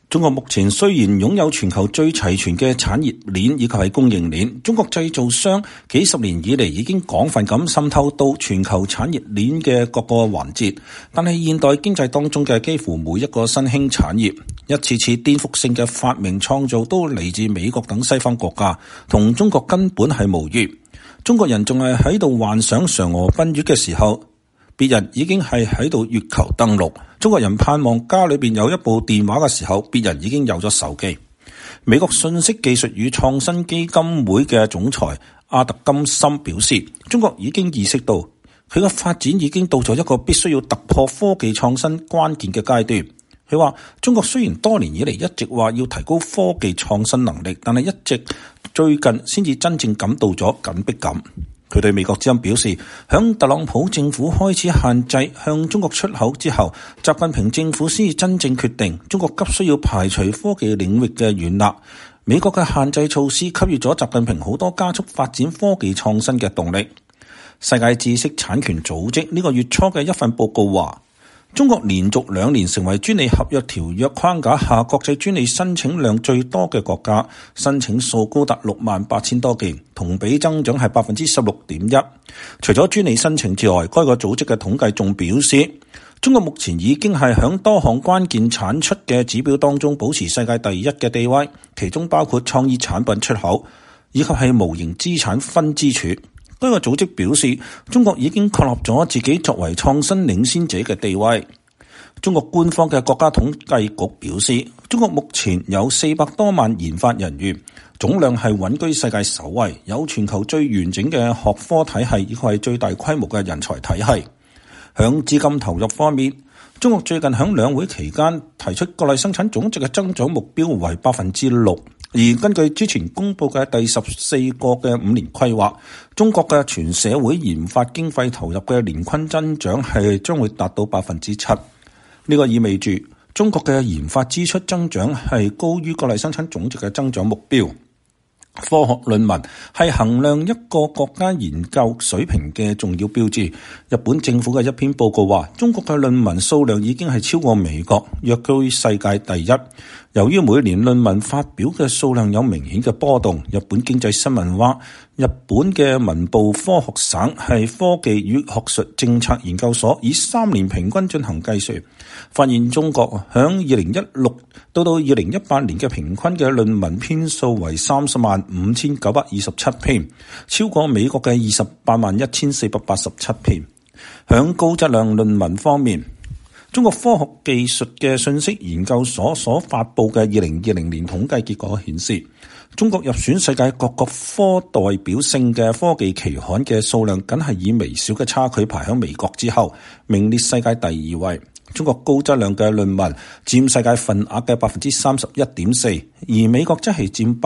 中國目前雖然擁有全球最齊全嘅產業鏈以及係供應鏈，中國製造商幾十年以嚟已經廣泛咁滲透到全球產業鏈嘅各個環節，但係現代經濟當中嘅幾乎每一個新興產業，一次次顛覆性嘅發明創造都嚟自美國等西方國家，同中國根本係無異。中國人仲係喺度幻想嫦娥奔月嘅時候，別人已經係喺度月球登陸。中國人盼望家裏邊有一部電話嘅時候，別人已經有咗手機。美國信息技術與創新基金會嘅總裁阿特金森表示，中國已經意識到佢嘅發展已經到咗一個必須要突破科技創新關鍵嘅階段。佢話中國雖然多年以嚟一直話要提高科技創新能力，但係一直最近先至真正感到咗緊迫感。佢對美國之音表示，響特朗普政府開始限制向中國出口之後，習近平政府先至真正決定中國急需要排除科技領域嘅軟肋。美國嘅限制措施給予咗習近平好多加速發展科技創新嘅動力。世界知識產權組織呢個月初嘅一份報告話，中國連續2年成為專利合約條約框架下國際專利申請量最多嘅國家，申請數高達68,000多件，同比增長係 16.1%。除咗專利申請之外，該個組織嘅統計仲表示，中國目前已經係響多項關鍵產出嘅指標當中保持世界第一嘅地位，其中包括創意產品出口以及係無形資產分支處。該個組織表示，中國已經確立咗自己作為創新領先者嘅地位。中國官方嘅國家統計局表示，中國目前有400多萬研發人員，總量係穩居世界首位，有全球最完整嘅學科體系，以及係最大規模嘅人才體系。響資金投入方面，中國最近響兩會期間提出國內生產總值嘅增長目標為 6%。而根據之前公布嘅第14個嘅5年規劃，中國嘅全社會研發經費投入嘅年均增長係將會達到 7%。呢個意味住中國嘅研發支出增長係高於國內生產總值嘅增長目標。科學論文係衡量一個國家研究水平嘅重要標誌。日本政府嘅一篇報告話，中國嘅論文數量已經係超過美國，躍居世界第一。由於每年論文發表嘅數量有明顯嘅波動，日本經濟新聞話，日本嘅文部科學省係科技與學術政策研究所以3年平均進行計算，發現中國響2016到2018年嘅平均嘅論文篇數為305,927篇，超過美國嘅281,487篇。響高質量論文方面，中國科學技術嘅信息研究所所發佈嘅2020年統計結果顯示，中國入選世界各個科代表性嘅科技期刊嘅數量僅係以微小嘅差距排喺美國之後，名列世界第2位。中國高質量嘅論文佔世界份額嘅 31.4%， 而美國則係佔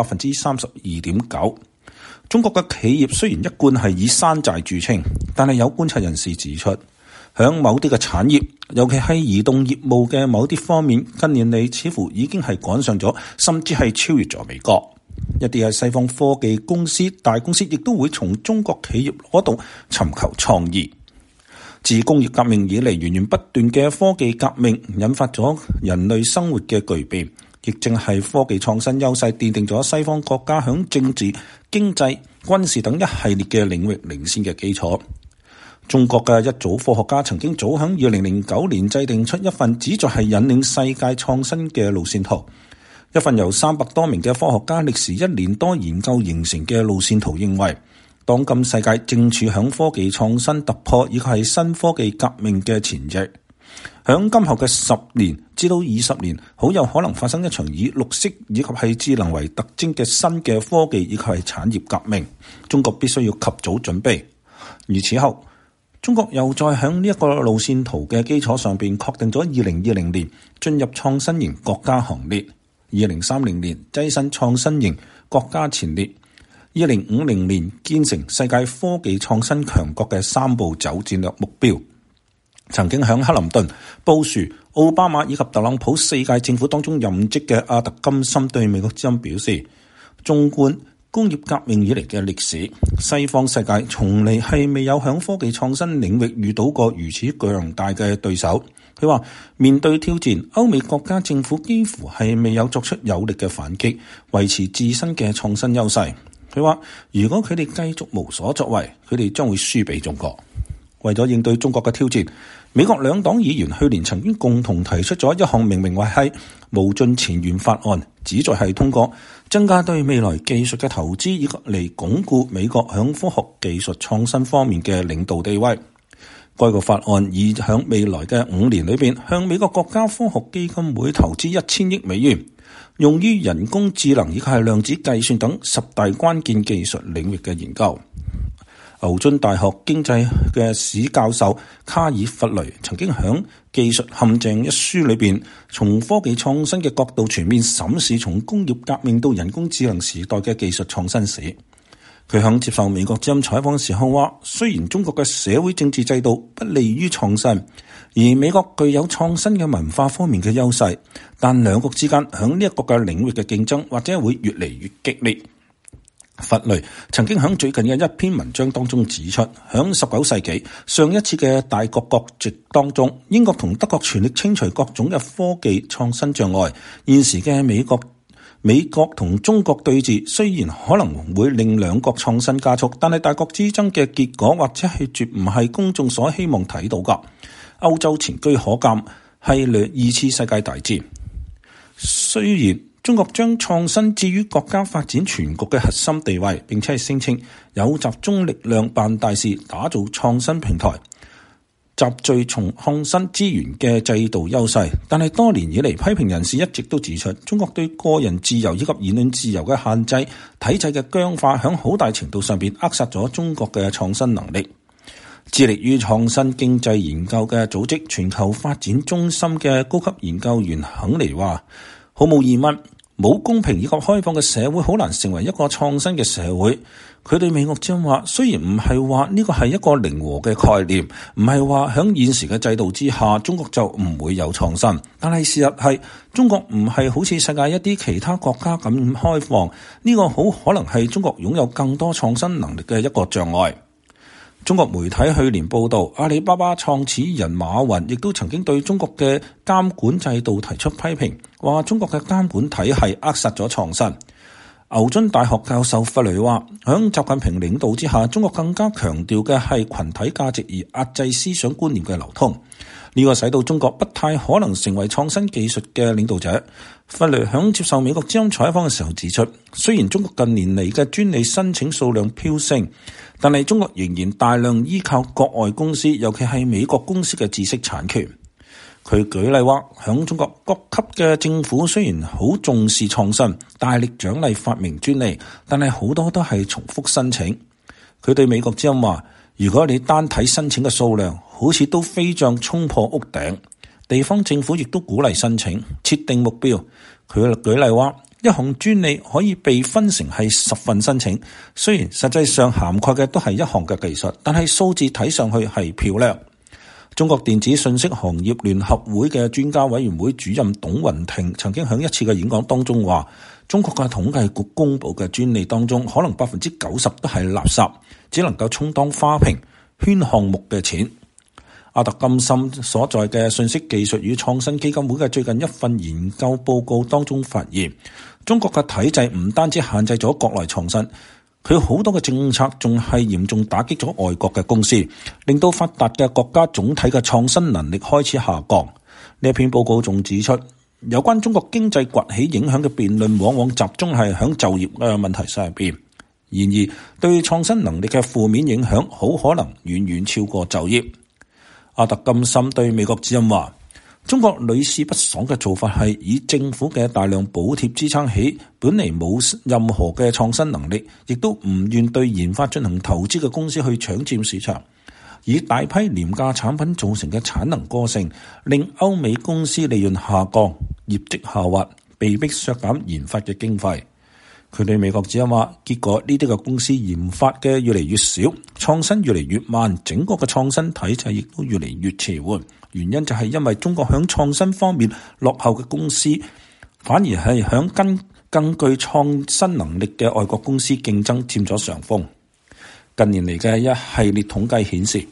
32.9%。中國嘅企業雖然一貫係以山寨著稱，但係有觀察人士指出，響某啲嘅產業，尤其係移動業務嘅某啲方面，近年嚟似乎已經係趕上咗，甚至係超越咗美國。一啲係西方科技公司、大公司亦都會從中國企業嗰度尋求創意。自工業革命以嚟，源源不斷嘅科技革命引發咗人類生活嘅巨變，亦正係科技創新優勢奠定咗西方國家響政治、經濟、軍事等一系列嘅領域領先嘅基礎。中國嘅一組科學家曾經早喺2009年制定出一份旨在係引領世界創新嘅路線圖。一份由300多名嘅科學家歷時1年多研究形成嘅路線圖認為，當今世界正處響科技創新突破以及係新科技革命嘅前夕。響今後嘅10年至到20年，好有可能發生一場以綠色以及係智能為特徵嘅新嘅科技以及係產業革命。中國必須要及早準備。而此後，中國又再響呢一個路線圖嘅基礎上邊確定咗2020年進入創新型國家行列，2030年躋身創新型國家前列，2050年建成世界科技創新強國嘅3步走戰略目標。曾經響克林頓、布殊、奧巴馬以及特朗普4屆政府當中任職嘅阿特金森對美國之音表示，縱觀工業革命以嚟嘅歷史，西方世界從嚟係未有響科技創新領域遇到過如此強大嘅對手。 佢話面對挑戰，歐美國家政府幾乎係未有作出有力嘅反擊，維持自身嘅創新優勢。佢話如果佢哋繼續無所作為，佢哋將會輸俾中國。為咗應對中國嘅挑戰，美國兩黨議員去年曾經共同提出咗一項命名為係無盡前沿法案，旨在係通過增加對未來技術嘅投資，以及嚟鞏固美國響科學技術創新方面嘅領導地位。該個法案已響未來嘅5年裏邊，向美國國家科學基金會投資1000億美元，用於人工智能以及係量子計算等10大關鍵技術領域嘅研究。牛津大學經濟嘅史教授卡爾弗雷曾經響《技術陷阱》一書裏邊，從科技創新嘅角度全面審視從工業革命到人工智能時代嘅技術創新史。佢響接受美國之音採訪嘅時候話，雖然中國嘅社會政治制度不利於創新，而美國具有創新嘅文化方面嘅優勢，但兩國之間響呢一個嘅領域嘅競爭或者會越嚟越激烈。弗雷曾經喺最近嘅一篇文章當中指出，喺19世紀上一次嘅大國角逐當中，英國同德國全力清除各種嘅科技創新障礙。現時嘅美國同中國對峙，雖然可能會令兩國創新加速，但係大國之爭嘅結果或者係絕唔係公眾所希望睇到㗎。歐洲前車可鑑係2次世界大戰。雖然中國將創新置於國家發展全局嘅核心地位，並且係聲稱有集中力量辦大事，打造創新平台，集聚從創新資源嘅制度優勢。但係多年以嚟，批評人士一直都指出，中國對個人自由以及言論自由嘅限制、體制嘅僵化，響好大程度上邊扼殺咗中國嘅創新能力。致力於創新經濟研究嘅組織全球發展中心嘅高級研究員肯尼話，毫無疑問，冇公平以及開放嘅社會好難成為一個創新嘅社會。佢對美國之音話，雖然唔係話呢個係一個零和嘅概念，唔係話喺現時嘅制度之下中國就唔會有創新，但係事實係中國唔係好似世界一啲其他國家咁開放，呢個好可能係中國擁有更多創新能力嘅一個障礙。中國媒體去年報道，阿里巴巴創始人馬雲亦都曾經對中國嘅監管制度提出批評，話中國嘅監管體系扼殺咗創新。牛津大學教授弗雷話，響習近平領導之下，中國更加強調嘅係群體價值而壓制思想觀念嘅流通，呢個使到中國不太可能成為創新技術嘅領導者。弗雷響接受美國之音採訪嘅時候指出，雖然中國近年嚟嘅專利申請數量飆升，但係中國仍然大量依靠國外公司，尤其係美國公司嘅知識產權。佢舉例話，響中國各級嘅政府雖然好重視創新，大力獎勵發明專利，但係好多都係重複申請。佢對美國之音話，如果你單睇申請嘅數量，好似都飛漲衝破屋頂。地方政府亦都鼓勵申請，設定目標。佢舉例話，一項專利可以被分成係10份申請，雖然實際上涵蓋嘅都係一項嘅技術，但係數字睇上去係漂亮。中國電子信息行業聯合會嘅專家委員會主任董雲婷曾經喺一次嘅演講當中話，中國嘅統計局公布嘅專利當中，可能90%都係垃圾，只能夠充當花瓶圈項目嘅錢。阿特金森所在嘅信息技術與創新基金會嘅最近一份研究報告當中發現，中國嘅體制唔單止限制咗國內創新，佢好多嘅政策仲係嚴重打擊咗外國嘅公司，令到發達嘅國家總體嘅創新能力開始下降。呢一篇報告仲指出，有關中國經濟崛起影響嘅辯論往往集中係響就業嘅問題上邊，然而對創新能力嘅負面影響好可能遠遠超過就業。阿特金森對美國之音話，中國屢試不爽嘅做法係以政府嘅大量補貼支撐起本嚟冇任何嘅創新能力，亦都唔願對研發進行投資嘅公司去搶佔市場，以大批廉價產品造成嘅產能過剩，令歐美公司利潤下降，業績下滑，被迫削減研發嘅經費。佢對美國之音話，結果呢啲嘅公司研發嘅越嚟越少，創新越嚟越慢，整個嘅創新體制亦都越嚟越遲緩。原因就係因為中國響創新方面落後嘅公司，反而係響更具創新能力嘅外國公司競爭佔咗上風。近年嚟嘅一系列統計顯示，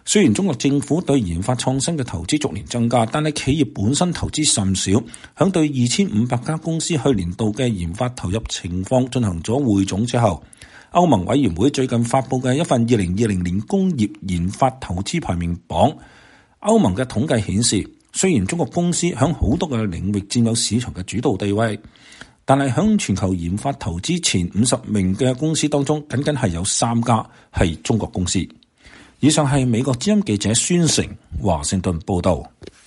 雖然中國政府對研發創新嘅投資逐年增加，但係企業本身投資甚少。響對2500家公司去年度嘅研發投入情況進行咗匯總之後，歐盟委員會最近發布嘅一份2020年工業研發投資排名榜，歐盟嘅統計顯示，雖然中國公司響好多嘅領域佔有市場嘅主導地位，但係響全球研發投資前50名嘅公司當中，僅僅係有3家係中國公司。以上係美國之音記者孫成華盛頓報道。